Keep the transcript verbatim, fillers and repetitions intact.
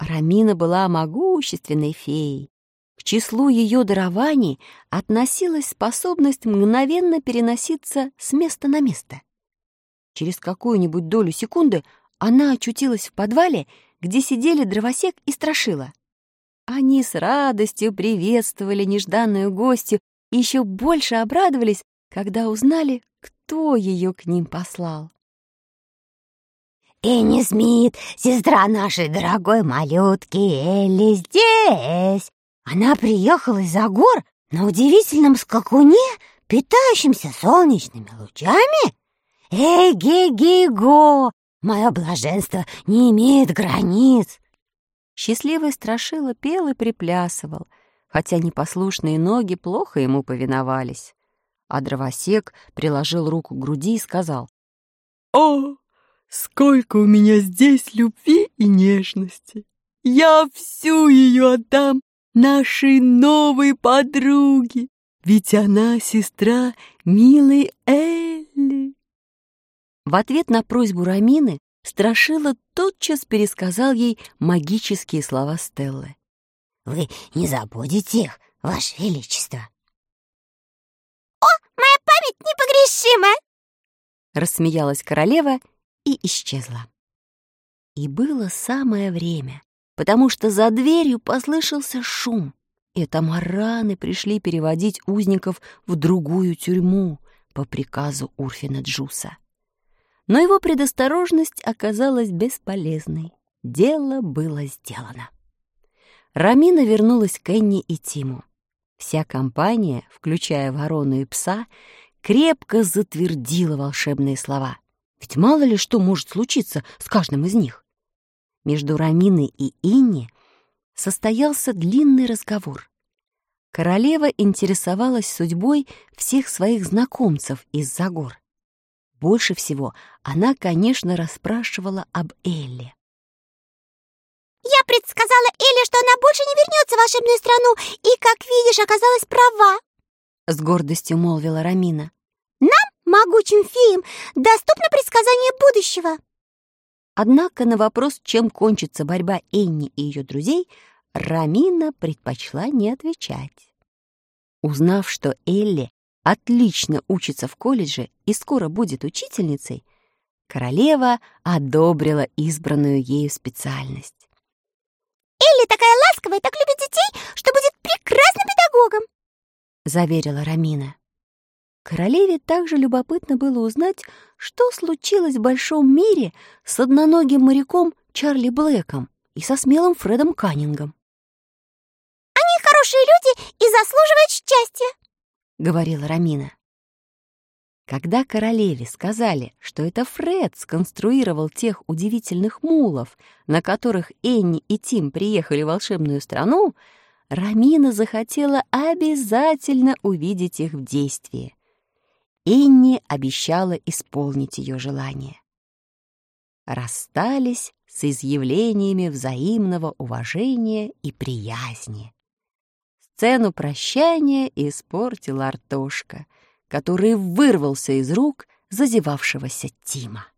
Рамина была могущественной феей. К числу ее дарований относилась способность мгновенно переноситься с места на место. Через какую-нибудь долю секунды она очутилась в подвале, где сидели Дровосек и Страшила. Они с радостью приветствовали нежданную гостью и еще больше обрадовались, когда узнали, кто ее к ним послал. «Энни Смит, сестра нашей дорогой малютки Элли, здесь! Она приехала из-за гор на удивительном скакуне, питающемся солнечными лучами. Эй-ге-ге-го! Мое блаженство не имеет границ!» Счастливый Страшила пел и приплясывал, хотя непослушные ноги плохо ему повиновались. А Дровосек приложил руку к груди и сказал: «О, сколько у меня здесь любви и нежности! Я всю ее отдам нашей новой подруге, ведь она сестра милой Элли». В ответ на просьбу Рамины Страшила тотчас пересказал ей магические слова Стеллы. «Вы не забудете их, Ваше Величество?» «О, моя память непогрешима!» Рассмеялась королева и исчезла. И было самое время, потому что за дверью послышался шум. Это мараны пришли переводить узников в другую тюрьму по приказу Урфина Джуса. Но его предосторожность оказалась бесполезной. Дело было сделано. Рамина вернулась к Энни и Тиму. Вся компания, включая ворону и пса, крепко затвердила волшебные слова. Ведь мало ли что может случиться с каждым из них. Между Раминой и Энни состоялся длинный разговор. Королева интересовалась судьбой всех своих знакомцев из-за гор. Больше всего она, конечно, расспрашивала об Элли. «Я предсказала Элли, что она больше не вернется в волшебную страну, и, как видишь, оказалась права», — с гордостью молвила Рамина. «Нам, могучим феям, доступно предсказание будущего». Однако на вопрос, чем кончится борьба Энни и ее друзей, Рамина предпочла не отвечать. Узнав, что Элли отлично учится в колледже и скоро будет учительницей, королева одобрила избранную ею специальность. «Элли такая ласковая, так любит детей, что будет прекрасным педагогом», — заверила Рамина. Королеве также любопытно было узнать, что случилось в большом мире с одноногим моряком Чарли Блэком и со смелым Фредом Каннингом. «Они хорошие люди и заслуживают счастья», — говорила Рамина. Когда королеве сказали, что это Фред сконструировал тех удивительных мулов, на которых Энни и Тим приехали в волшебную страну, Рамина захотела обязательно увидеть их в действии. Энни обещала исполнить ее желание. Расстались с изъявлениями взаимного уважения и приязни. Сцену прощания испортил Артошка, который вырвался из рук зазевавшегося Тима.